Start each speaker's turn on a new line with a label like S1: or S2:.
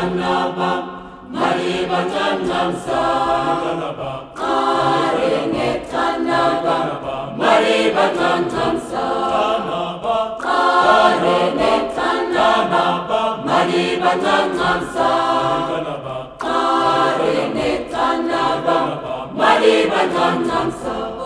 S1: tanaba, mariba tanamsa. Arenge tanaba, mariba tanamsa. Arenge tanaba, mariba tanamsa. Arenge tanaba, mariba tanamsa.